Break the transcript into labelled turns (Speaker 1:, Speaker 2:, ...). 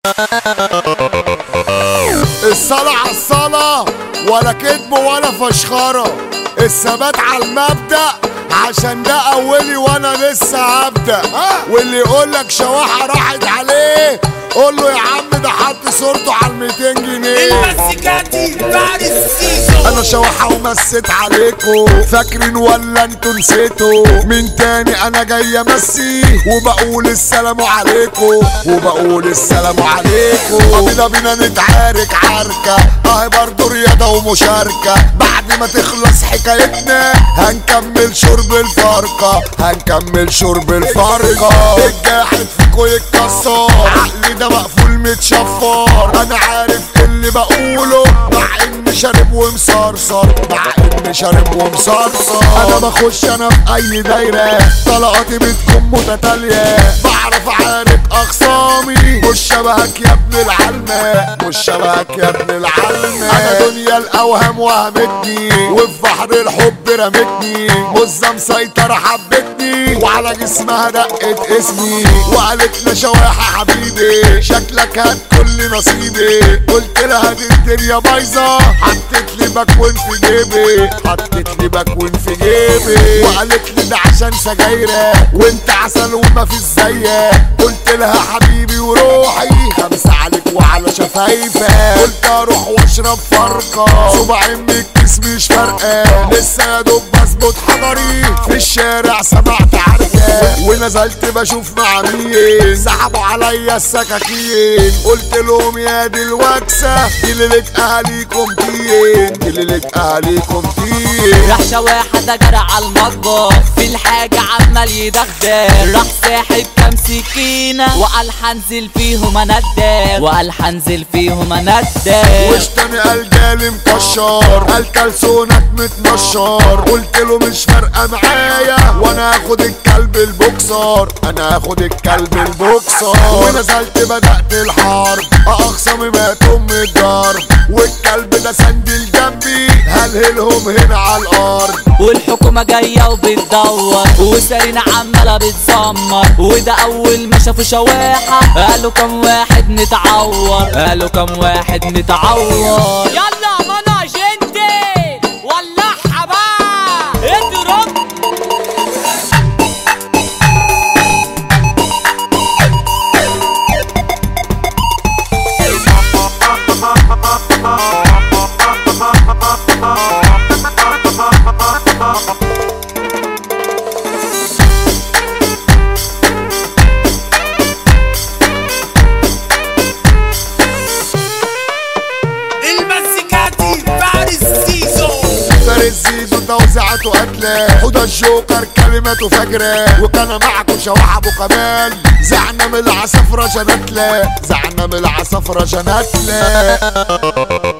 Speaker 1: الصلاة على الصلاة، ولا كذب ولا فشخرة، الثبات على المبدأ عشان ده اولي وانا لسه هبدأ. واللي يقولك شواحة راحت عليه قول له يا عم ده حط صورته على 200 جنيه.
Speaker 2: المزيكاتي فارس سيزو.
Speaker 1: انا شواحة ومسيت عليكم فاكرين ولا انتوا نسيتوا؟ من تاني انا جاي امسي وبقول السلام عليكم وبقول السلام عليكم. بينا بينا نتعارك عركة اهي برضه رياضة ومشاركة، بعد ما تخلص حكايتنا هنكمل شرب الفرقة هنكمل شرب الفرقة. الجاحد فيكو يتكسر عقلي ده مقفول متشفر، انا عارف اللي بقوله مع اني شارب ومصرصر مع اني شارب ومصرصر. انا بخش انا في اي دايرة طلقاتي بتكون متتالية، بعرف اعارك اخصامي مش شبهك يا ابن العلمة مش شبهك يا ابن العلمة. انا دنيا الاوهام وهمتني وفي بحر الحب رمتني، مزة مسيطرة حبتني وعلى جسمها دقت اسمي وقالت لي شواحة حبيبي شكلك هات كل نصيبي. قلت لها دي الدنيا بايظة حطت لي باكوين في جيبي حطت لي باكوين في جيبي، وقالت لي ده عشان سجايرة وانت عسل وما فيش زيك. قلت لها حبيبي وروحي خمسة عليك وعلى شفايفك، قلت اروح واشرب فرقة صباعين من الكيس مش فارقة، لسه يا دوب بظبط حضري في الشارع سمعت عركة ونزلت بشوف مع مين سحبوا عليا السكاكين. قلت لهم يا دي الوكسة دي ليلة اهاليكم تين دي ليلة اهاليكم تين.
Speaker 3: راح شواحة ده جرى على المطبخ في الحاجة عمال يدغدغ، راح ساحب كام سكينة وقال حنزل فيهم اندغ وقال حنزل فيهم اندغ.
Speaker 1: وش تاني قال جالي مكشر قال كلسونك متنشر، قلت له مش فارقة معايا وانا هاخد الكلب البوكسر انا هاخد الكلب البوكسر. ونزلت بدأت الحرب اخصامي ماتوا من الضرب، والكلب ده سندل جنبي هلهلهم هنا على الارض.
Speaker 3: والحكومة جاية وبتدور وسارينا عمالة بتزمر، وده اول ما شافوا شواحة قالوا كم واحد نتعور قالوا كم واحد نتعور. يلا منى جندي ولعها بقى اضرب.
Speaker 2: المزيكاتي فارس سيزو.
Speaker 1: فارس سيزو توزيعته قتلة حوض الجوكر كلماته فجرة، وكان معكم شواحة ابو كمال زعنا من العصفرة جنتلة زعنا من العصفرة جنتلة.